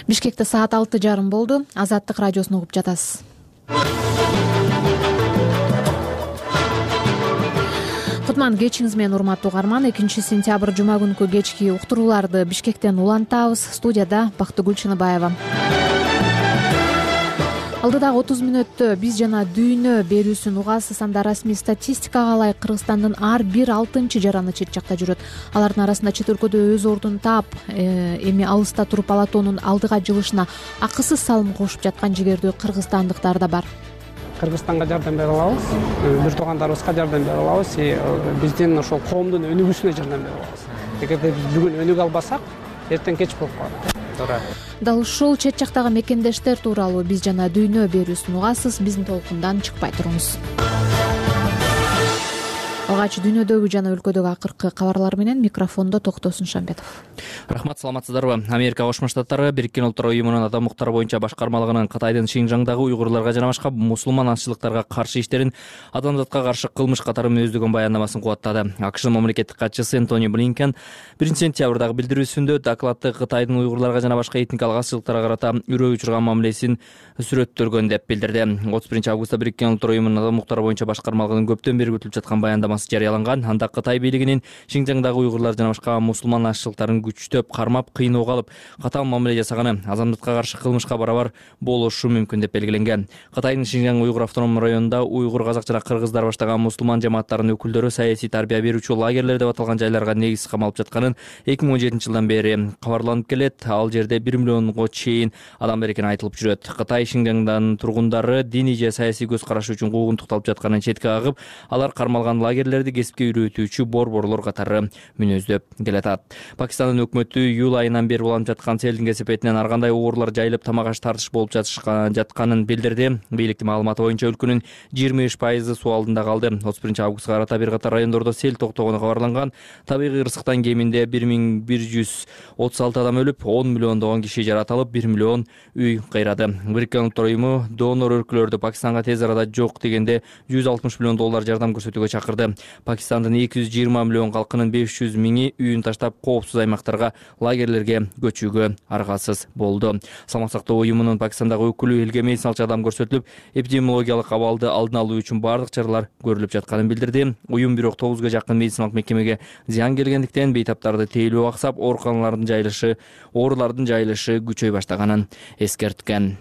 Бишкекте саат 6:30 болду. Азаттык радиосун угуп жатасыз. Кутман кечиңиз менен урматтуу угарман. 2-сентябрь жума күнкү кечки уктурууларды Бишкектен улантабыз. Студияда Бактыгүл Чыныбаева. Алдыдагы 30 мүнөттө биз жана дүйнө берүүсүн угасыз. Анда расмий статистикага ылайык Кыргызстандын ар бир 6-чы жараны чет жакта жүрөт. Алардын арасында чет өлкөдө өз ордун таап, эми алыста туруп алатоонун алдыга жылышына акысыз салым кошуп жаткан жигердүү кыргызстандыктар да бар. Кыргызстанга жардам бере алабыз, бир туугандарыбызга жардам бере алабыз, биздин ошол коомдун өнүгүүсүнө жардам бере алабыз. Эгерде биз бүгүн өнүгө албасак, эртең кеч болуп калат. Дал ушул чет жактагы мекендештер тууралуу биз жана дүйнө берүүсүн угасыз. Биздин толкундан чыкпай туруңуз. Алгач дүйнөдөгү жана өлкөдөгү акыркы кабарлар менен микрофондо Токтосун Шамбетов. Рахмат, саламатсыздарбы? Америка Кошмо Штаттары Бириккен Улуттар Уюмунун адам укуктары боюнча башкармалыгынын Кытайдын Шинжаңдагы уйгурларга жана башка мусулман азчылыктарга каршы иштерин адамзатка каршы кылмыш катары мөөздөгөн баяндамасын кубаттады. АКШнын мамлекеттик катчысы Энтони Блинкен 1-сентябрдагы билдирүүсүндө докладты Кытайдын уйгурларга жана башка этникалык азчылыктарга карата үрөө учурган мамилесин сүрөттөлгөн деп билдирди. 31-августта Бириккен Улуттар Уюмунун адам укуктары боюнча башкармалыгынын көптөн бери күтүлүп жаткан баяндамасы жарыяланган. Анда Кытай бийлигинин Шинжаңдагы уйгурлар жана башка мусулман азчылыктарын күчтөп, кармап, кыйноого алып, катаал мамиле жасаганы адамзатка каршы кылмышка барабар болушу мүмкүн деп белгиленген. Кытайдын Шинжаң уйгур автономдук районунда уйгур, казак жана кыргыздар баштаган мусулман жамааттарынын өкүлдөрү саясий тарбия берүүчү лагерлер деп аталган жайларга негиз камалып жатканын 2017-жылдан бери кабарланып келет. Ал жерде 1 миллионго чейин адам бар экени айтылып жүрөт. Кытай Шинжаңдын тургундары диний же саясий көз карашы үчүн куугунтукталып жатканын четке кагып, алар кармалган лагерлерди кесипке үйрөтүүчү борборлор катары мүнөздөп келатат. Пакистандын өкмөтү июль айынан бери уланып жаткан селдин кесепетинен ар кандай оорлор жайылып тамак аш тартыш болуп жатканын билдирди. Бийликтин маалыматы боюнча өлкөнүн 23% суу алдында калды. 31-августка карата бир катар райондордо сел токтогону кабарланган. Табигый ырсыктан кеминде 1136 адам өлүп, 10 миллиондогон киши жаратылып, 1 миллион үй кыйрады. Бириккен Улуттар Уюму донор өлкөлөрдү Пакистанга тез арада жок дегенде $160 миллион жардам көрсөтүүгө чакырды. Пакистандын 220 миллион калкынын 500 миңи үйүн таштап коопсуз аймактарга, лагерлерге көчүүгө аргасыз болду. Саламат сактоо уюмунун Пакистандагы өкүлү элге медициналык жардам көрсөтүлүп, эпидемиологиялык абалды алдын алуу үчүн бардык чаралар көрүлүп жатканын билдирди. Уюм бирок 9га жакын медициналык мекемеге зыян келгендиктен бейтаптарды тейлөө аксап, ооруканалардын жайылышы күчөй баштаганын эскерткен.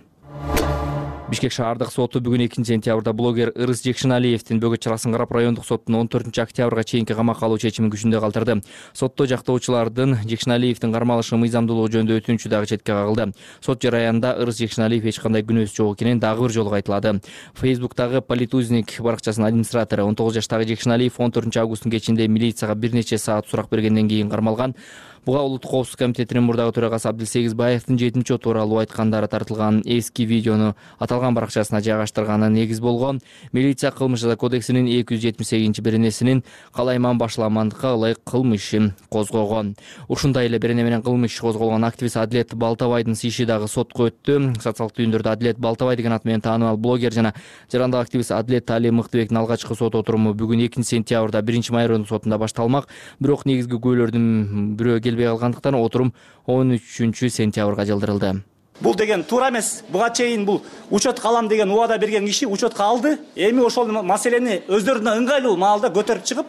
Бишкек шаардык соту бүгүн 2-сентябрда блогер Ырыс Жекшеналиевдин Бөгөт Чарасан карап райондук соттун 14-октябрга чейинки камакка алуу чечимин күчүндө калтырды. Сотто жактоочулардын Жекшеналиевдин кармалышы мыйзамдуулугу жөнүндө өтүнүчү дагы четке кагылды. Сот жараянында Ырыс Жекшеналиев эч кандай күнөөсү жок экенин дагы бир жолу айтылады. Фейсбуктагы Политузник баракчасынын администратору 19 жаштагы Жекшеналиев 14-августтун кечинде милицияга бир нече саат сурак бергенден кийин кармалган. Буга Улуттук коопсуздук комитетинин мурдагы төрагасы Абдылсегизбаевдин 7-чо тууралуу айткандары тартылган эски видеону аталган баракчасына жайгаштырганы негиз болгон. Милиция кылмыш жаза кодексинин 278-беренесинин калайман башламандыкка ылайык кылмыш ишин козгогон. Ушундай эле берене менен кылмыш иши козголгон активист Адилет Балтабайдын иши дагы сотко өттү. Социалдык түйүндөрдө Адилет Балтабай деген ат менен таанымал блогер жана жарандык активист Адилет Али Мыктыбектин алгачкы сот отуруму бүгүн 2-сентябрда 1-майрындык сотунда башталмак. Бирок негизги күбөлөрдүн бирөө келбей калгандыктан отурум 13-сентябрга жылдырылды. Бул деген туура эмес. Буга чейин бул учетко алам деген убада берген киши учетко алды. Эми ошол маселени өздөрүнө ыңгайлуу маалда көтөрүп чыгып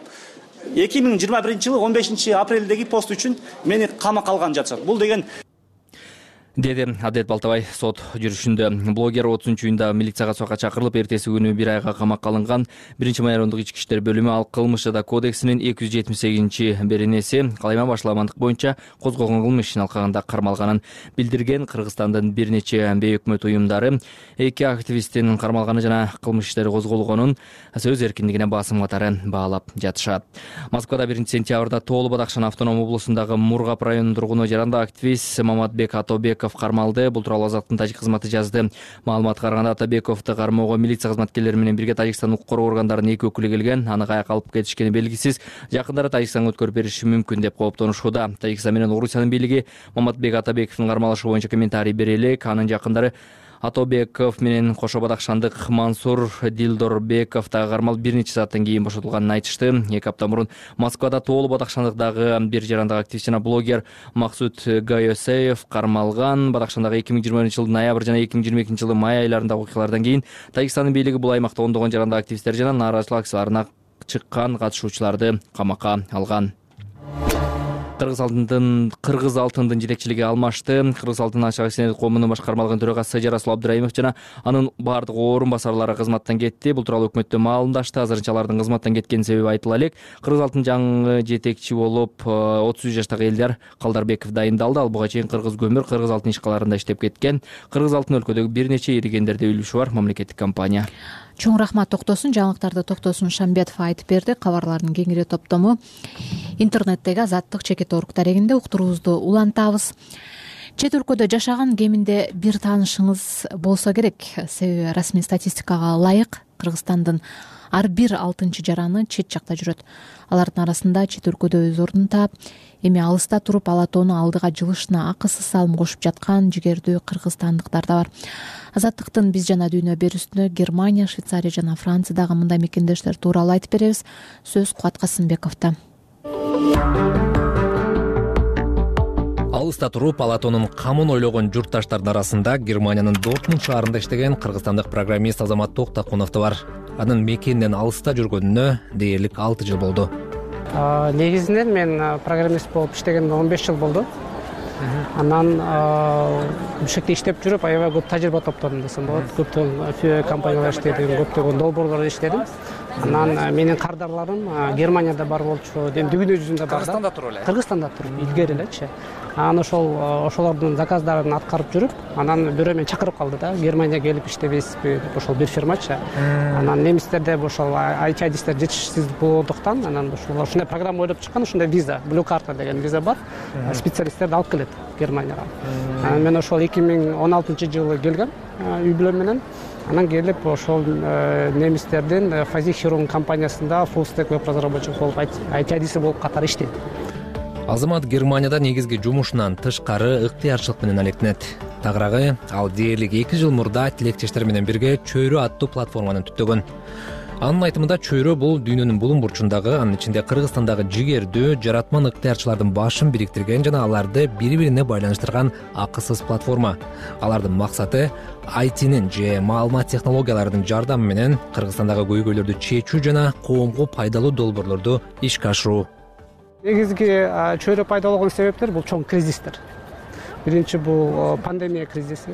2021-жылы 15-апрелдеги пост үчүн мени камакка алган жатышат. Бул деген деди Адилет Балтабай сот жүрүшүндө. Блогер 30-июнда милицияга сотко чакырылып, эртеси күнү 1 айга камакка алынган. 1-май райондук ички иштер бөлүмү ал кылмыш жаза кодексинин 278-беренеси калайман башламандык боюнча козгогон кылмыш ишин алкагында кармалганын билдирген. Кыргызстандын бир нече бейөкмөт уюмдары эки активисттин кармалганы жана кылмыш иштери козголгонун сөз эркиндигине басым катары баалап жатышат. Москвада 1-сентябрда Тоолу Бадакшан автоном облусундагы Мургап районунун тургуну жарандык активист Маматбек Атобеков кармалды. Бул тууралуу Азаттын тажик кызматы жазды. Маалыматка караганда Атобековду кармоого милиция кызматкерлери менен бирге Тажикстан укук коргоо органдарынын эки өкүлү келген. Аны каяка алып кетишкени белгисиз. Жакындары Тажикстанга өткөрүп бериши мүмкүн деп кооптонушууда. Тажикстан менен Орусиянын бийлиги Маматбек Атобековдун кармалышы боюнча комментарий бере элек. Анын жакындары Атобеков менен кошо бадакшандык Мансур Дилдорбеков дагы кармалып бир нече сааттан кийин бошотулганын айтышты. 2 апта мурун Москвада тоолуу бадакшандыктагы бир жарандагы активист жана блогер Максут Гайосеев кармалган. Бадакшандагы 2020 жылдын ноябрь жана 2022 жылдын май айларындагы окуялардан кийин Тажикстандын бийлиги бул аймакта ондогон жарандык активисттер жана нааразычылык акцияларына чыккан катышуучуларды камакка алган. Кыргыз алтындын жетекчилиги алмашты. Кыргыз алтын ачык акционерлик коомунун башкармалыгынын төрагасы Жарасыл Абдыраимов жана анын бардык орун басарлары кызматтан кетти. Бул тууралуу өкмөттө маалымдашты. Азырынча алардын кызматтан кеткен себеби айтыла элек. Кыргыз алтын жаңы жетекчи болуп 33 жаштагы Элдар Калдарбеков дайындалды. Ал буга чейин Кыргыз көмүр, Кыргыз алтын ишкаларында иштеп кеткен. Кыргыз алтын өлкөдөгү бир нече иригендерде үлүшү бар мамлекеттик компания. Чоң рахмат Токтосун. Жаңылыктарды Токтосун Шамбетов айтып берди. Кабарлардын кеңири топтому интернеттеги Азаттык чекит.org дарегинде уктуруубузду улантабыз. Чет өлкөдө жашаган кеминде бир таанышыңыз болсо керек. Себеби расмий статистикага ылайык Кыргызстандын ар бир 6 жараны чет жакта жүрөт. Алардын арасында чет өлкөдө өз ордун таап, эми алыста туруп ала тоону алдыга жылышына акысыз салым кошуп жаткан жигердүү кыргызстандыктар да бар. Азаттыктын биз жана дүйнө берүүсүнө Германия, Швейцария жана Франциядагы мындай мекендештер тууралуу айтып беребиз. Сөз Кубат Касымбековдо. Алыста туруп ала тоонун камын ойлогон журтташтардын арасында Германиянын Дортмунд шаарында иштеген кыргызстандык программист Азамат Токтакунов да бар. Анын мекенинен алыста жүргөнүнө дээрлик 6 жыл болду. Негизинен мен программист болуп иштегениме 15 жыл болду. Анан бул жерде иштеп жүрүп, аябай көп тажрыйба топтодум десем болот. Көптөгөн компаниялар иштедим, көптөгөн долбоорлордо иштедим. Анан менин кардарларым Германияда бар болчу, дүйнө жүзүндө бар. Кыргызстанда туруп эле. Кыргызстанда туруп, илгери элечи. Анан ошолордун заказдарын аткарып жүрүп, анан бирөө мени чакырып калды да, Германияга келип иштебейсизби деп, ошол бир фирмачы. Анан немистерде ошол IT-адистер жетишсиз болгондуктан, анан ушундай программа ойлоп чыккан, ушундай виза, Blue Card деген виза бар. Специалисттерди алып келет Германияга. Анан мен ошол 2016 жылы келгем үй бүлөм менен. Анан келип ошол немистердин Versicherung компаниясында full stack веб разработчик болуп, IT-адиси болуп катары иштейт. Азамат Германияда негизги жумушунан тышкары ыктыярчылык менен алектенет. Тагыраагы ал дээрлик 2 жыл мурда тилектештер менен бирге Чөйрө аттуу платформаны түптөгөн. Анын айтымында Чөйрө бул дүйнөнүн булуң бурчундагы, анын ичинде Кыргызстандагы жигердүү, жаратман ыктыярчылардын башын бириктирген жана аларды бири-бирине байланыштырган акысыз платформа. Алардын максаты IT-нин же маалымат технологияларынын жардамы менен Кыргызстандагы көйгөйлөрдү чечүү жана коомго пайдалуу долбоорлорду ишке ашыруу. Негизги Чөйрө пайда болгон себептер бул чоң кризистер. Биринчи бул пандемия кризиси.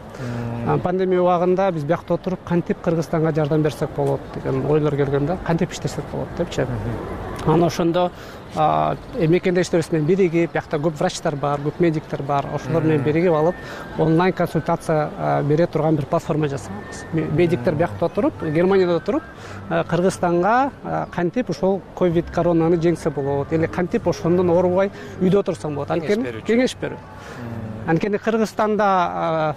Пандемия убагында биз биякта отуруп кантип Кыргызстанга жардам берсек болот деген ойлор келген да, кантип иштесек болот депчи. Анан ошондо мекендештерибиз менен биригип, биякта көп врачтар бар, көп медиктер бар, ошолор менен биригип алып онлайн консультация бере турган бир платформа жасаганбыз. Медиктер биякта отуруп, Германияда отуруп, Кыргызстанга кантип ошол ковид коронаны жеңсе болот, эле кантип ошондон оорубай үйдө отурсаң болот, анткени кеңеш берүү. Анткени Кыргызстанда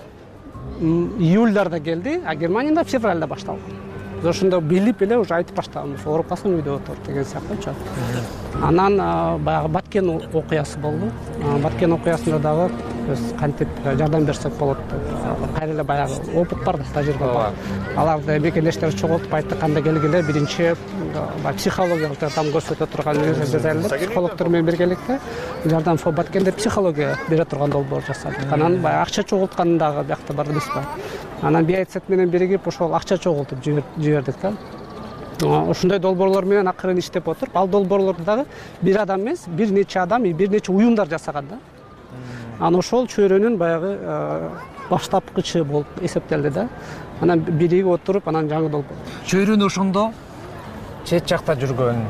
июльдарда келди, а Германияда февралда башталган. Biz ошондо билип эле уже айтып баштаганбыз, ооруп калсаң үйдө отур деген сыяктуучу. Анан баягы Баткен окуясы болду. Баткен окуясында дагы биз кантип жардам берсек болот деп кайра эле баягы опыт бар да, тажрыйба бар. Аларды мекендештер чогултуп айттык, кандай келгиле биринчи психологиялык жардам көрсөтө турган психологдор менен биргеликте жардам Баткенде психология бере турган долбоор жасадык. Анан баягы акча чогулткан дагы биякта бар эмес бар. Анан биайцет менен биригип ошол акча чогултуп жибердик да. Ошондой долбоорлор менен акырын иштеп отуруп, ал долбоорлорду дагы бир адам эмес, бир нече адам, бир нече уюмдар жасаган да. Анан ошол Чөйрөнүн баягы баштапкычы болуп эсептелди да. Анан биригип отуруп, анан жаңы долбоор. Чөйрөнү ошондо чет жакта жүргөн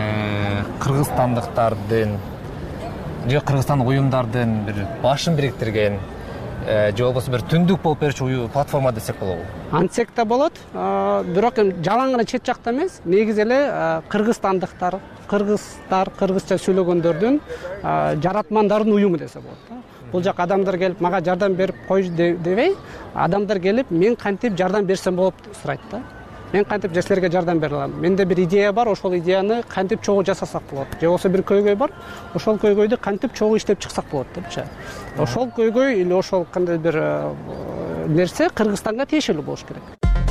кыргызстандыктардын же кыргызстандык уюмдардын бир башын бириктирген же болбосо бир түндүк болуп берүүчү платформа десек болобу? Антсек да болот, бирок жалаң гана чет жакта эмес, негизи эле кыргызстандыктар, кыргызча сүйлөгөндөрдүн жаратмандардын уюму десе болот. Бул жак адамдар келип мага жардам берип кой дебей, адамдар келип мен кантип жардам берсем болот сурайт да. Мен кантип силерге жардам бере алам? Менде бир идея бар, ошол идеяны кантип чогуу жасасак болот? Же болбосо бир көйгөй бар, ошол көйгөйдү кантип чогуу иштеп чыксак болот депчи. Ошол көйгөй или ошол кандай бир нерсе Кыргызстанга тиешелүү болуш керек.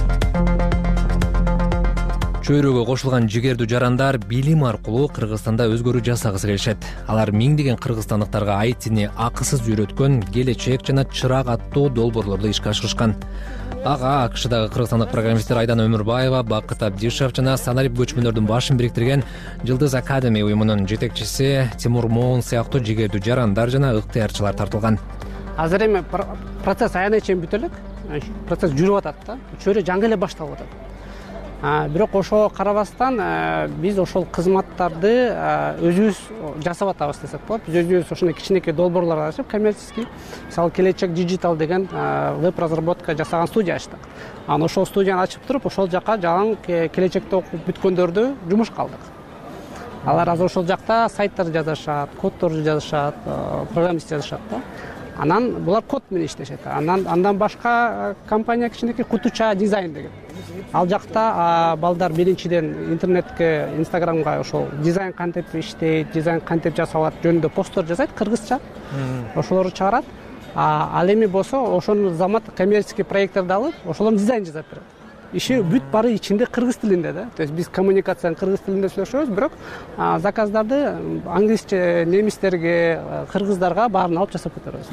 Чөйрөгө кошулган жигердүү жарандар билим аркылуу Кыргызстанда өзгөрүү жасагысы келишет. Алар миңдеген кыргызстандыктарга айтини акысыз үйрөткөн келечек жана чырак аттуу долбоорлорду ишке ашырышкан. Ага АКШдагы кыргызстандык программисттер Айдана Өмүрбаева, Бакыт Абдишев жана санарип көчмөнөрдүн башын бириктирген Жылдыз Академи уюмунун жетекчиси Тимур Моун сыяктуу жигердүү жарандар жана ыктыярчылар тартылган. Азыр эми процесс аянай чейин бүтө элек. Процесс жүрүп атат да. Чөйрө жаңы эле башталып атат. Бирок ошого карабастан биз ошол кызматтарды өзүбүз жасап атабыз десек болот. Биз өзүбүз ошондой кичинекей долбоорлор ачып, коммерческий, мисалы Келечек Digital деген веб разработка жасаган студия ачтык. Анан ошол студияны ачып туруп, ошол жака жаңы келечекте окуп бүткөндөрдү жумушка алдык. Алар азыр ошол жакта сайттар жазышат, коддорду жазышат, программист жазышат да. Анан булар код менен иштешет. Андан башка компания кичинекей Кутуча дизайн деген. Ал жакта балдар биринчиден интернетке, Инстаграмга ошол дизайн кантип иштейт, дизайн кантип жасалат жөнүндө посттор жасайт кыргызча. Ошолорду чыгарат. Ал эми болсо ошонун замат коммерческий проекттерди алып, ошолордун дизайн жасап берет. Иши бүт баары ичинде кыргыз тилинде да. То есть биз коммуникацияны кыргыз тилинде сүйлөшөбүз, бирок заказдарды англисче, немистерге, кыргыздарга баарын алып жасап кетебиз.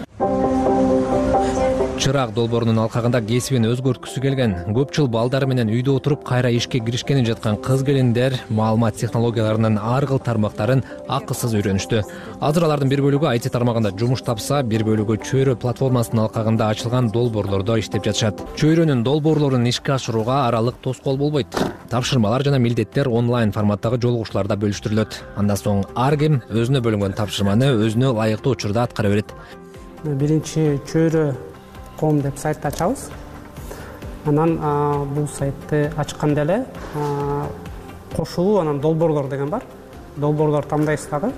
Чырак долбоорунун алкагында кесибин өзгөрткүсү келген, көп жыл балдары менен үйдө отуруп кайра ишке киришкени жаткан кыз келиндер маалымат технологияларынын ар кыл тармактарын акысыз үйрөнүштү. Азыр алардын бир бөлүгү IT тармагында жумуш тапса, бир бөлүгү Чөйрө платформасынын алкагында ачылган долбоорлордо иштеп жатышат. Чөйрөнүн долбоорлорун ишке ашырууга аралык тоскоол болбойт. Тапшырмалар жана милдеттер онлайн форматтагы жолугушууларда бөлүштүрүлөт. Андан соң ар ким өзүнө бөлүнгөн тапшырманы өзүнө ылайыктуу учурда аткара берет. Биринчи Чөйрө.com деп сайтты ачабыз. Анан бул сайтты ачканда эле кошулуу анан долбоорлор деген бар. Долбоорлор тандайсыз дагы.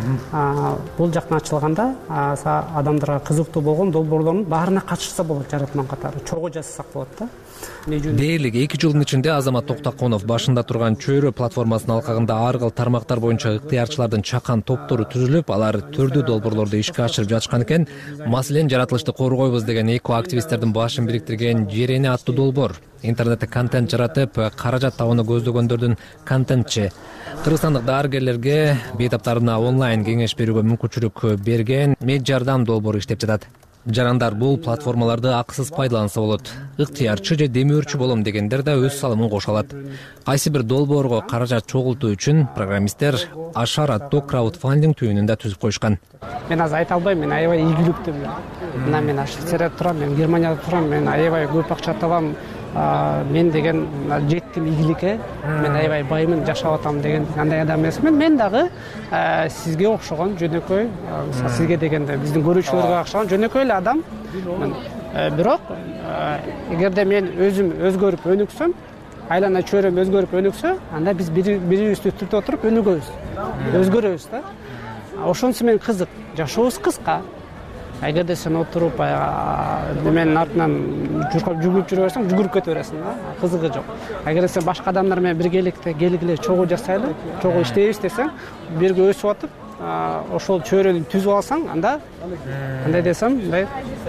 Бул жактан ачылганда адамдарга кызыктуу болгон долбоорлордун баарына катышса болот жаратман катары. Чогуу жазсак болот да. Дээрлик 2 жылдын ичинде Азамат Токтоконов башында турган Чөйрө платформасынын алкагында ар кыл тармактар боюнча ыктыярчылардын чакан топтору түзүлүп, алар түрдүү долбоорлорду ишке ашырып жатышкан экен. Маселен, жаратылышты коргойбуз деген эко-активисттердин башын бириктирген Жерени аттуу долбоор. Интернетте контент жаратып, каражат табууну көздөгөндөрдүн контентчи. Кыргызстандык дарыгерлерге бейтаптарына онлайн кеңеш берүүгө мүмкүнчүлүк берген Мед жардам долбоору иштеп жатат. Жарандар бул платформаларды акысыз пайдаланса болот. Ыктыярчы же демөөрчү болом дегендер да өз салымын кошо алат. Кайсы бир долбоорго каражат чогултуу үчүн программисттер Ашар аттуу краудфандинг түйүнүн да түзүп коюшкан. Мен азыр айта албайм, мен аябай ийгиликтүүмүн. Мен Швейцарияда турам, мен Германияда турам, мен аябай көп акча табам. Мен деген жеттим ийгиликке, мен аябай баймын, жашап атам деген андай адам эмесмин. Мен дагы сизге окшогон жөнөкөй, сизге дегенде биздин көрүүчүлөргө окшогон жөнөкөй эле адам. Бирок эгерде мен өзүм өзгөрүп өнүксөм, айлана чөйрөм өзгөрүп өнүксө, анда биз бирибизди түртүп отуруп өнүгөбүз, өзгөрөбүз да. Ошонусу менен кызык, жашообуз кыска. Эгерде сен отуруп менин артынан жүгүрүп жүрө берсең, жүгүрүп кете бересиң да, кызыгы жок. Эгерде сен башка адамдар менен биргеликте келгиле чогуу жасайлы, чогуу иштейбиз десең, бирге өсүп атып, ошол чөйрөнү түзүп алсаң, анда кандай десем, мындай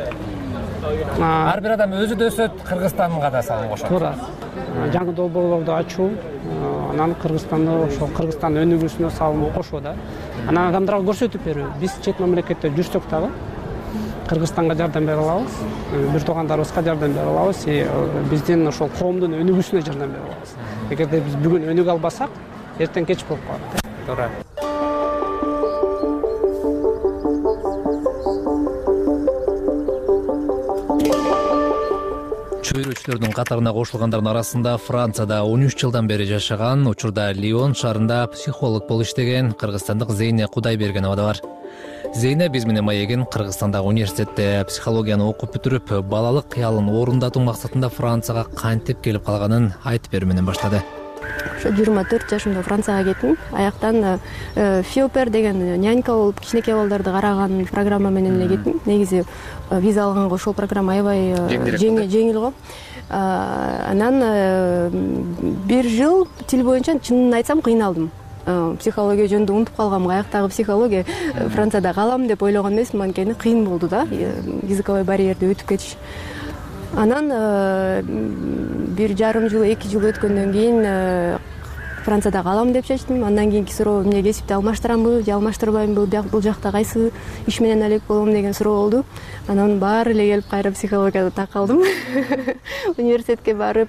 Ар бир адам өзү да өсөт, Кыргызстанга да салым кошот. Туура. Жаңы долбоорлорду ачуу, анан Кыргызстанды, ошол Кыргызстан өнүгүүсүнө салым кошуу да. Анан адамдарга көрсөтүп берүү. Биз чет мамлекетте жүрсөк дагы Кыргызстанга жардам бере алабыз, бир туугандарыбызга жардам бере алабыз, биздин ошол коомдун өнүгүүсүнө жардам бере алабыз. Эгерде биз бүгүн өнүгө албасак, эртең кеч болуп калат. Туура. Чөйрөчүлөрдүн катарына кошулгандардын арасында Францияда 13 жылдан бери жашаган, учурда Лион шаарында психолог болуп иштеген кыргызстандык Зейне Кудайбергенова да бар. Зейне биз менен маегин Кыргызстандагы университетте психологияны окуп бүтүрүп, балалык кыялын орундатуу максатында Францияга кантип келип калганын айтып берүү менен баштады. Ошо 24 жашымда Францияга кеттим. Аяктан Фиопер деген нянька болуп, кичинекей балдарды караган программа менен эле кеттим. Негизи виза алганга ошол программа аябай жеңил го. Анан бир жыл тил боюнча чынын айтсам кыйналдым. Психология жөнүндө унутуп калгам, каяктагы психология Францияда калам деп ойлогон эмесмин, анткени кыйын болду да, языковой барьерди өтүп кетиш. Анан 1,5 жыл 2 жыл өткөндөн кийин Францияда калам деп чечтим. Андан кийинки суроо эмне кесипти алмаштырамбы же алмаштырбаймбы, бул жакта кайсы иш менен алек болом деген суроо болду. Анан баары эле келип кайра психологияда такалдым. Университетке барып,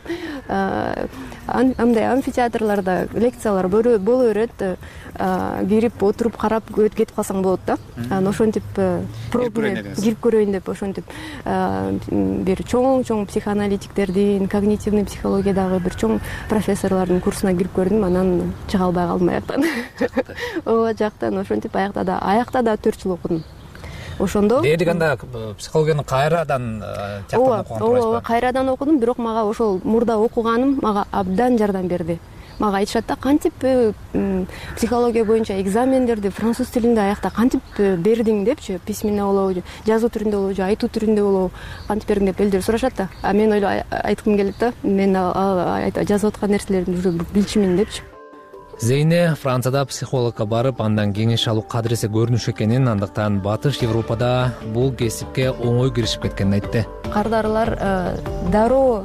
андай амфитеатрларда лекциялар боло берет. Кирип отуруп карап кетип калсаң болот да. Анан ошентип пробный кирип көрөйүн деп ошентип бир чоң психоаналитиктердин, когнитивный психологиядагы бир чоң профессорлордун курсуна кирип көрдүм. Анан чыга албай калдым аяктан. Ооба, жактан ошентип аякта да 4 жыл окудум. Ошондо дээдик анда психологияны кайрадан тияктан окуган турасызбы? Ооба, кайрадан окудум, бирок мага ошол мурда окуганым мага абдан жардам берди. Мага айтышат да, кантип психология боюнча экзамендерди француз тилинде аякта кантип бердиң депчи, письменно болобу, жазуу түрүндө болобу же айтуу түрүндө болобу, кантип бердиң деп элдер сурашат да. А мен айткым келет да, мен жазып аткан нерселерди уже билчүмүн депчи. Зейне Францияда психологко барып, андан кеңеш алуу кадыресе көрүнүш экенин, андыктан Батыш Европада бул кесипке оңой киришип кеткенин айтты. Кардарылар дароо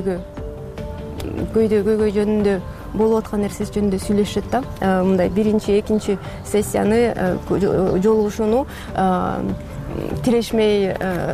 көйгөй жөнүндө болуп аткан нерсеси жөнүндө сүйлөшөт да. Мындай 1-2 сессияны жолугушууну тирешмей,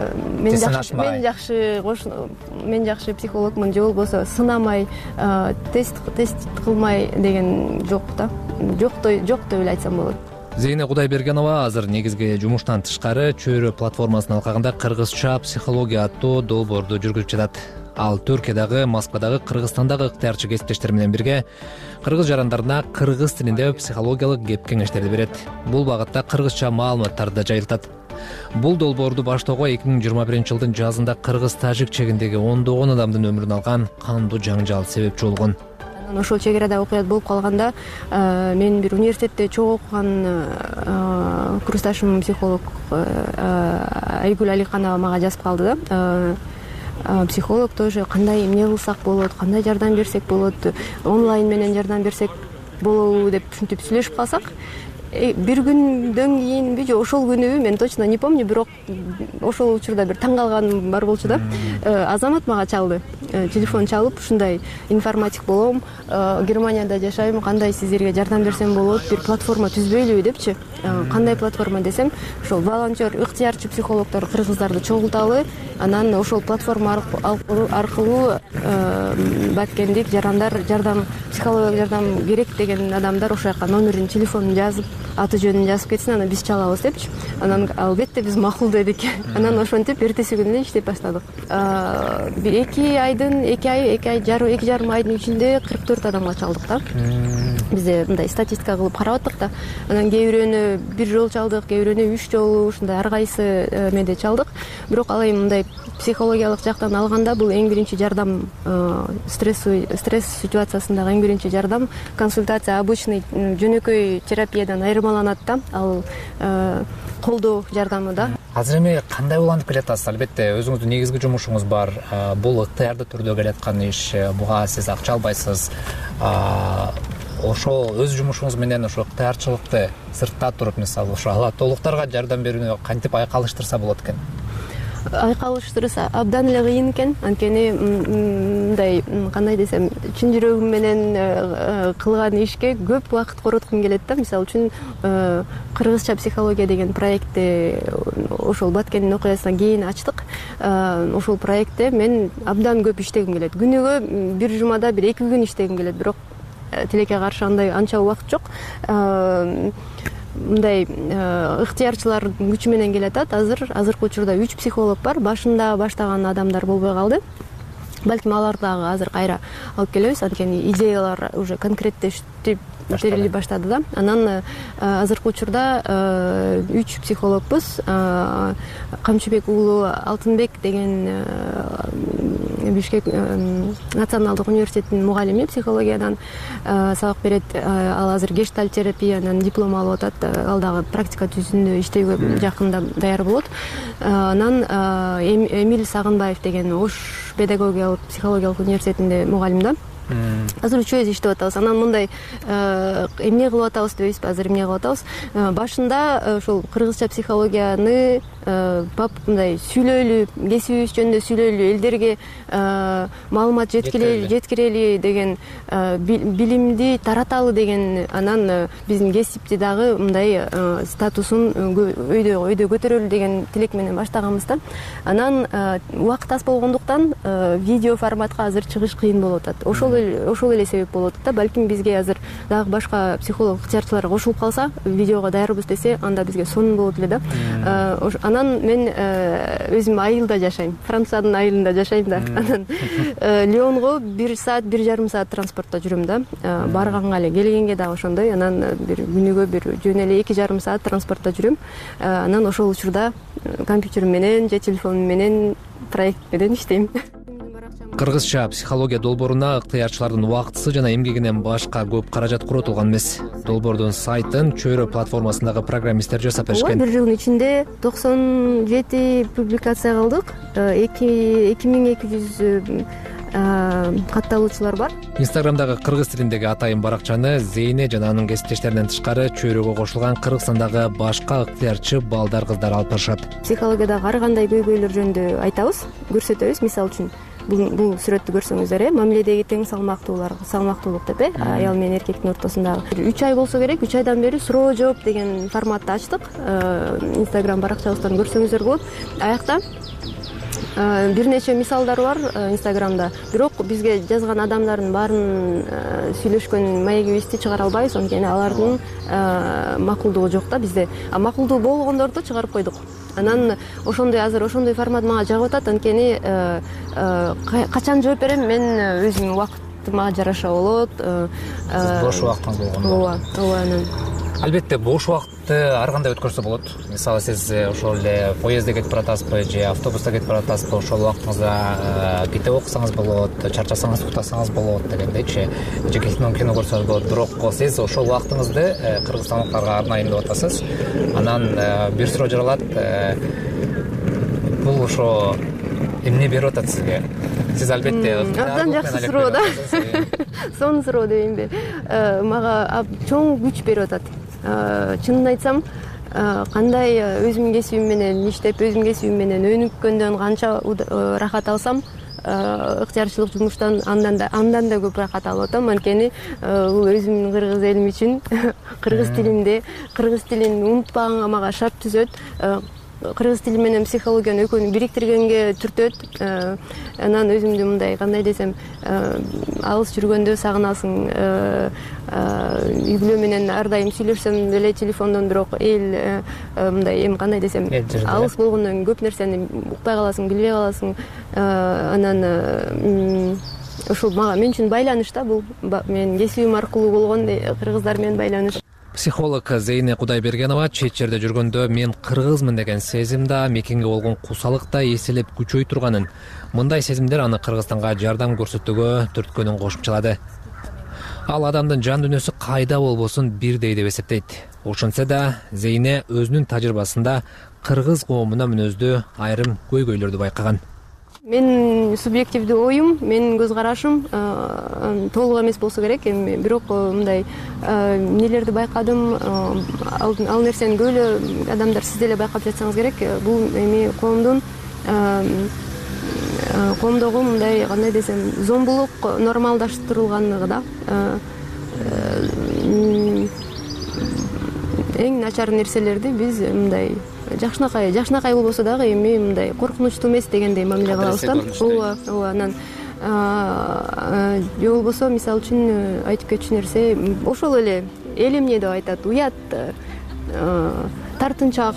мен жакшы психологмун же болбосо сынамай, тест кылмай деген жок да. Жок деп эле айтсам болот. Зейне Кудайбергенова азыр негизги жумуштан тышкары Чөйрө платформасынын алкагында кыргызча психология аттуу долбоорду жүргүзүп жатат. Ал Түркиядагы, Москвадагы, Кыргызстандагы ыктыярчы кесиптештер менен бирге кыргыз жарандарына кыргыз тилинде психологиялык кеп кеңештерди берет. Бул багытта кыргызча маалыматтарды да жайылтат. Бул долбоорду баштоого 2021-жылдын жазында кыргыз-тажик чегиндеги ондогон адамдын өмүрүн алган кандуу жаңжал себепчи болгон. Ошол чегерада окуят болуп калганда мен бир университетте чогуу окуган курсташым психолог Айгүл Аликанова мага жазып калды да. Психолог тоже кандай эмне кылсак болот, кандай жардам берсек болот, онлайн менен жардам берсек болобу деп ушинтип сүйлөшүп калсак, бир күндөн кийинби же ошол күнүбү мен точно не помню, бирок ошол учурда бир таң калганым бар болчу да. Азамат мага чалды, телефон чалып, ушундай информатик болом, Германияда жашайм, кандай сиздерге жардам берсем болот, бир платформа түзбөйлүбү депчи. Кандай платформа десем, ошол волонтер, ыктыярчы психологдор кыргыздарды чогулталы, анан ошол платформа аркылуу баткендик жарандар психологиялык жардам керек деген адамдар ошол жака номерин, телефонун жазып, аты жөнүн жазып кетсин, анан биз чалабыз депчи. Анан албетте биз макул дедик. Анан ошентип эртеси күнү иштеп баштадык. 2 жарым айдын ичинде 44 адамга чалдык да. Бизде мындай статистика кылып карап аттык да. Анан кээ бирөөнү 1 жол чалдык, кээ бирөөнү 3 жолу, ушундай ар кайсы меде чалдык. Бирок ал эми мындай психологиялык жактан алганда бул эң биринчи жардам, стресс ситуациясындагы эң биринчи жардам, консультация обычный жөнөкөй терапиядан айырмаланат да. Ал колдоо жардамы да. Азыр эми кандай уланып келатасыз? Албетте өзүңүздүн негизги жумушуңуз бар. Бул ыктыярдуу түрдө келаткан иш, буга сиз акча албайсыз. Ошол өз жумушуңуз менен ошо ыктыярчылыкты сыртта туруп, мисалы, ошо ала толуктарга жардам берүүнү кантип айкалыштырса болот экен? Айкалыштырса абдан эле кыйын экен. Анткени мындай, кандай десем, чын жүрөгүм менен кылган ишке көп убакыт короткум келет да. Мисалы үчүн кыргызча психология деген проектти ошол Баткендин окуясынан кийин ачтык. Ошол проектте мен абдан көп иштегим келет. Күнүгө бир жумада 1-2 күн иштегим келет, бирок тилекке каршы андай анча убакыт жок. Мындай ыктыярчылардын күчү менен келатат. Азыркы учурда 3 психолог бар. Башында баштаган адамдар болбой калды. Балким алар дагы азыр кайра алып келебиз, анткени идеялар уже конкреттештип берили баштады да. Анан азыркы учурда 3 психологбуз. Камчыбек уулу Алтынбек деген Бишкек националдык университетинин мугалими, психологиядан сабак берет. Ал азыр гештальт терапиянын диплом алып атат. Ал дагы практика түзүндө иштөөгө жакында даяр болот. Анан Эмиль Сагынбаев деген Ош педагогиялык психологиялык университетинде мугалим да. Азыр үчөөбүз иштеп атабыз. Анан мындай эмне кылып атабыз дебейсизби? Азыр эмне кылып атабыз? Башында ошол кыргызча психологияны мындай сүйлөйлү, кесибибиз жөнүндө сүйлөйлү, элдерге маалымат жеткирели деген, билимди тараталы деген, анан биздин кесипти дагы мындай статусун өйдө көтөрөлү деген тилек менен баштаганбыз да. Анан убакыт аз болгондуктан видео форматка азыр чыгыш кыйын болуп атат. Ошол эле себеп болуп атат да. Балким бизге азыр дагы башка психолог ыктыярчылар кошулуп калса, видеого даярбыз десе, анда бизге сонун болот эле да. Анан мен өзүм айылда жашайм, Франциянын айылында жашайм да. Анан Лионго 1 саат 1,5 саат транспортто жүрөм да. Барганга эле, келгенге дагы ошондой. Анан бир күнүгө бир жөн эле 2,5 саат транспортто жүрөм. Анан ошол учурда компьютерим менен же телефонум менен проект менен иштейм. Кыргызча психология долбооруна ыктыярчылардын убактысы жана эмгегинен башка көп каражат коротулган эмес. Долбоордун сайтын Чөйрө платформасындагы программисттер жасап беришкен. Бир жылдын ичинде 97 публикация кылдык. 2200 катталуучулар бар. Инстаграмдагы кыргыз тилиндеги атайын баракчаны Зейне жана анын кесиптештеринен тышкары Чөйрөгө кошулган Кыргызстандагы башка ыктыярчы балдар, кыздар алып барышат. Психологиядагы ар кандай көйгөйлөр жөнүндө айтабыз, көрсөтөбүз. Мисалы үчүн бул сүрөттү көрсөңүздөр, мамиледеги тең салмактуулук деп, аял менен эркектин ортосундагы 3 ай болсо керек, 3 айдан бери суроо жооп деген форматты ачтык. Инстаграм баракчабыздан көрсөңүздөр болот. Аякта бир нече мисалдар бар Инстаграмда. Бирок бизге жазган адамдардын баарын сүйлөшкөн маегибизди чыгара албайбыз, анткени алардын макулдугу жок да бизде. Макулдугу болгондорду чыгарып койдук. Анан азыр ошондой формат мага жагып атат, анткени качан жооп берем, мен өзүмдүн убактыма жараша болот. Сиз бош убактыңыз болгондо. Ооба, анан албетте бош убакытты ар кандай өткөрсө болот. Мисалы сиз ошол эле поездде кетип баратасызбы же автобуста кетип баратасызбы, ошол убактыңызда китеп окусаңыз болот, чарчасаңыз уктасаңыз болот дегендейчи, же кино көрсөңүз болот. Бирок сиз ошол убактыңызды кыргызстандыктарга арнайым деп атасыз. Анан бир суроо жаралат. Бул ошо эмне берип атат сизге? Сиз албетте абдан жакшы суроо да. Сонун суроо дейинби? Мага чоң күч берип атат. Чынын айтсам, кандай өзүмдүн кесибим менен иштеп, өзүмдүн кесибим менен өнүккөндөн канча рахат алсам, ыктыярчылык жумуштан андан да көп рахат алып атам. Анткени бул өзүмдүн кыргыз элим үчүн кыргыз тилин унутпаганга мага шарт түзөт. Кыргыз тили менен психологияны экөөнү бириктиргенге түртөт. Анан өзүмдү мындай, кандай десем, алыс жүргөндө сагынасың. Үй бүлө менен ар дайым сүйлөшсөм деле телефондон, бирок мындай, кандай десем, алыс болгондон көп нерсени укпай каласың, билбей каласың. Анан ушул мен үчүн байланыш да, бул менин кесибим аркылуу болгон кыргыздар менен байланыш. Психолог Зейне Кудайбергенова чет жерде жүргөндө мен кыргызмын деген сезим да, мекенге болгон кусалык да эселеп күчөй турганын, мындай сезимдер аны Кыргызстанга жардам көрсөтүүгө түрткөнүн кошумчалады. Ал адамдын жан дүйнөсү кайда болбосун бирдей деп эсептейт. Ошентсе да Зейне өзүнүн тажрыйбасында кыргыз коомуна мүнөздүү айрым көйгөйлөрдү байкаган. Менин субъективдүү оюм, менин көз карашым толук эмес болсо керек, бирок мындай эмнелерди байкадым, ал нерсени көп эле адамдар, сиз деле байкап жатсаңыз керек. Бул коомдогу мындай, кандай десем, зомбулук нормалдаштырылганлыгы да. Эң начар нерселерди биз мындай жакшынакай болбосо дагы эми мындай коркунучтуу эмес дегендей мамиле кылабыз да. Ооба, анан же болбосо, мисалы үчүн айтып кетчү нерсе, ошол эле эл эмне деп айтат, уят, тартынчаак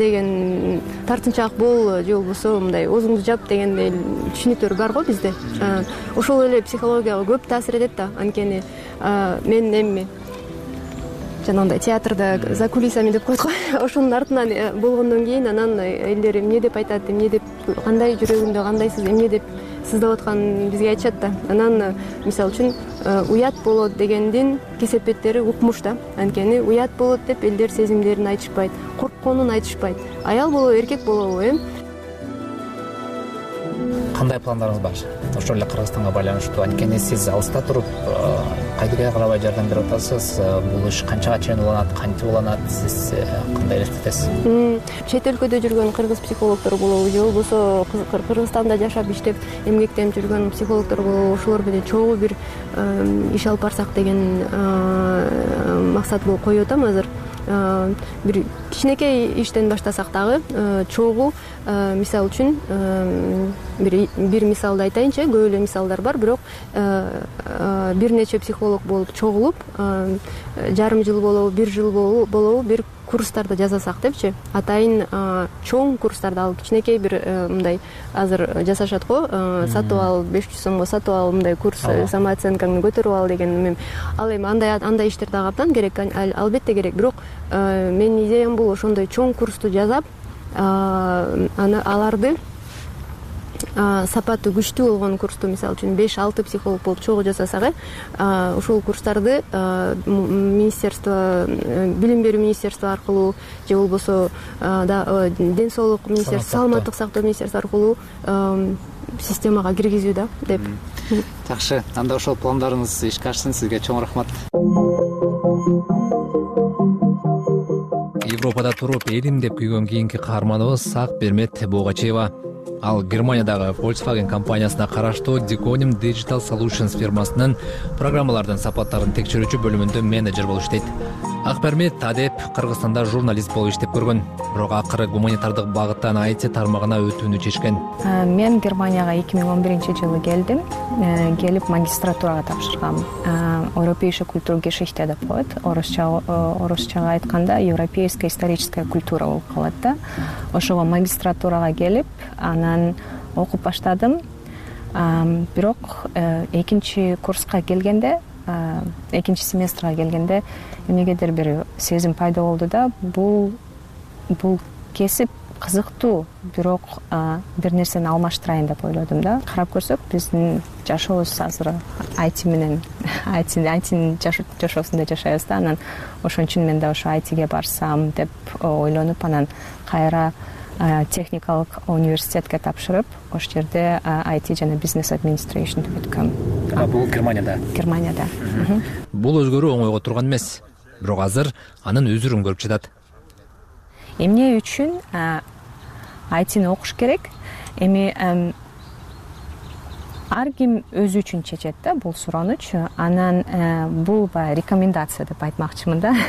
бол, же болбосо мындай оозуңду жап дегендей түшүнүктөр бар го бизде. Ошол эле психологияга көп таасир этет да, анткени мен эми жанагындай театрда за кулисами деп коет го. Ошонун артынан болгондон кийин анан элдер эмне деп айтат, эмне деп, кандай жүрөгүндө кандайсыз, эмне деп сыздап атканын бизге айтышат да. Анан мисалы үчүн уят болот дегендин кесепеттери укмуш да. Анткени уят болот деп элдер сезимдерин айтышпайт, коркконун айтышпайт. Аял болобу, эркек болобу, кандай пландарыңыз бар ошол эле Кыргызстанга байланыштуу? Анткени сиз алыста туруп кайдыгер карабай жардам берип атасыз. Бул иш канчага чейин уланат, кантип уланат, сиз кандай элестетесиз? Чет өлкөдө жүргөн кыргыз психологдор болобу же болбосо Кыргызстанда жашап иштеп эмгектенип жүргөн психологдор болобу, ошолор менен чогуу бир иш алып барсак деген максат коюп атам азыр. Бир кичинекей иштен баштасак дагы чогуу, мисалы үчүн бир мисалды айтайынчы, көп эле мисалдар бар, бирок бир нече психолог болуп чогулуп жарым жыл болобу, бир жыл болобу бир курстарды жасасак депчи, атайын чоң курстарды алып, кичинекей бир мындай азыр жасашат го, сатып ал 500 сомго сатып ал, мындай курс самооценкаңды көтөрүп ал деген. Ал эми андай иштер дагы абдан керек, албетте керек, бирок менин идеям бул ошондой чоң курсту жасап, аларды сапаты күчтүү болгон курсту, мисалы үчүн 5-6 психолог болуп чогуу жасасак, ошол курстарды министерство, билим берүү министерство аркылуу же болбосо ден соолук министерство, саламаттык сактоо министерство аркылуу системага киргизүү да деп. Жакшы, анда ошол пландарыңыз ишке ашсын. Сизге чоң рахмат. Европада туруп элим деп күйгөн кийинки каарманыбыз Акбермет Богачева. Ал Германиядагы Volkswagen компаниясына караштуу Deconim Digital Solutions фирмасынын программалардын сапаттарын текшерүүчү бөлүмүндө менеджер болуп иштейт. Акбермет адеп Кыргызстанда журналист болуп иштеп көргөн, бирок акыры гуманитардык багыттан IT тармагына өтүүнү чечкен. Мен Германияга 2011-жылы келдим. Келип магистратурага тапшыргам. Европейская культура Geschichte деп коет. Орусчага айтканда европейская историческая культура болуп калат да. Ошого магистратурага келип, анан окуп баштадым. Бирок экинчи курска келгенде, экинчи семестрга келгенде эмнегедир бир сезим пайда болду да, бул кесип кызыктуу, бирок бир нерсени алмаштырайын деп ойлодум да. Карап көрсөк, биздин жашообуз азыр IT менен, IT жашоосунда жашайбыз да. Анан ошон үчүн мен да ошо IT-ге барсам деп ойлонуп, анан кайра техникалык университетке тапшырып, ошол жерде IT жана бизнес администрейшн өткөм. Бул Германияда? Германияда. Бул өзгөрүү оңойго турган эмес, бирок азыр анын өзүрүн көрүп жатат. Эмне үчүн IT-ни окуш керек? Эми ар ким өзү үчүн чечет да бул суроону. Анан бул рекомендация деп айтмакчымын да.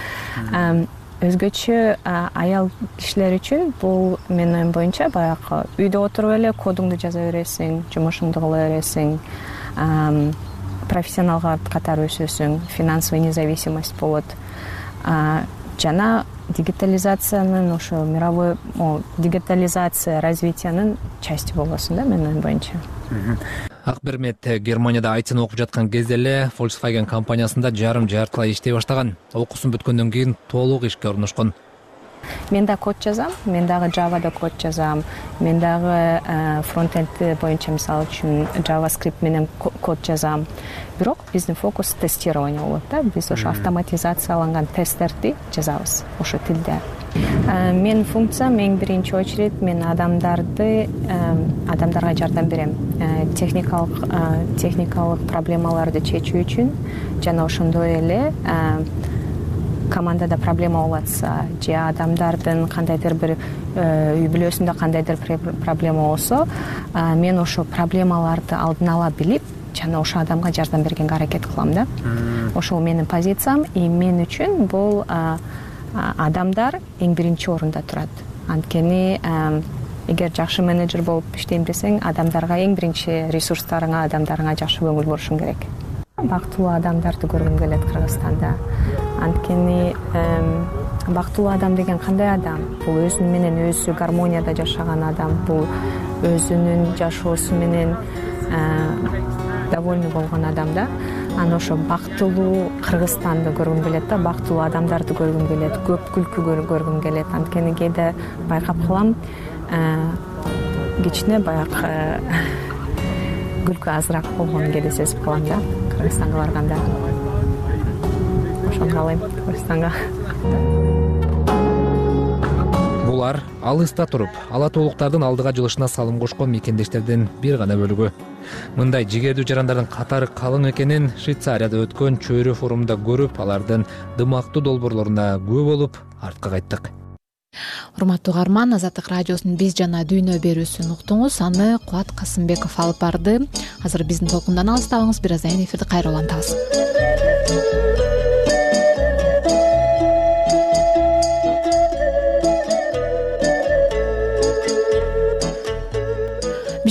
Өзгөчө аял кишилер үчүн бул менин оюм боюнча баягы үйдө отуруп эле кодуңду жаза бересиң, жумушуңду кыла бересиң, профессионал катары өсөсүң, финансовый независимость болот. Жана дигитализациянын, ошо мировой дигитализация развитиянын части болосуң да менин оюм боюнча. Акбермет Германияда IT-ни окуп жаткан кезде эле Volkswagen компаниясында жартылай иштей баштаган. Окуусун бүткөндөн кийин толук ишке орношкон. Мен да код жазам, мен дагы Java'да код жазам, мен дагы фронтенд боюнча мисалы үчүн JavaScript менен код жазам. Бирок биздин фокус тестирование болот да. Биз ошо автоматизацияланган тесттерди жазабыз ошо тилде. Мен функциям эң биринчи очередь мен адамдарга жардам берем. Техникалык проблемаларды чечүү үчүн жана ошондой эле командада проблема болатса, же адамдардын кандайдыр бир үй бүлөсүндө кандайдыр проблема болсо, мен ошо проблемаларды алдын ала билип, жана ошо адамга жардам бергенге аракет кылам да. Ошол менин позициям, и мен үчүн бул адамдар эң биринчи орунда турат. Анткени эгер жакшы менеджер болуп иштейм десең, адамдарга эң биринчи ресурстарыңа, адамдарыңа жакшы көңүл бурушуң керек. Бактылуу адамдарды көргүм келет Кыргызстанда. Анткени бактылуу адам деген кандай адам? Бул өзү менен өзү гармонияда жашаган адам, бул өзүнүн жашоосу менен довольный болгон адам да. Аны ошо бактылуу Кыргызстанды көргүм келет да, бактылуу адамдарды көргүм келет, көп күлкү көргүм келет. Анткени кээде байкап калам, кичине баягы күлкү азыраак болгонун кээде сезип калам да, Кыргызстанга барганда. Ошону каалайм Кыргызстанга. булар алыста туруп ала тоолуктардын алдыга жылышына салым кошкон мекендештердин бир гана бөлүгү. Мындай жигердүү жарандардын катары калың экенин Швейцарияда өткөн чөйрө форумунда көрүп, алардын дымактуу долбоорлоруна күбө болуп артка кайттык. Урматтуу угарман, Азаттык радиосунун Биз жана дүйнө берүүсүн уктуңуз. Аны Кубат Касымбеков алып барды. Азыр биздин толкундан алыстабыңыз, бир аздан кийин эфирди кайра улантабыз.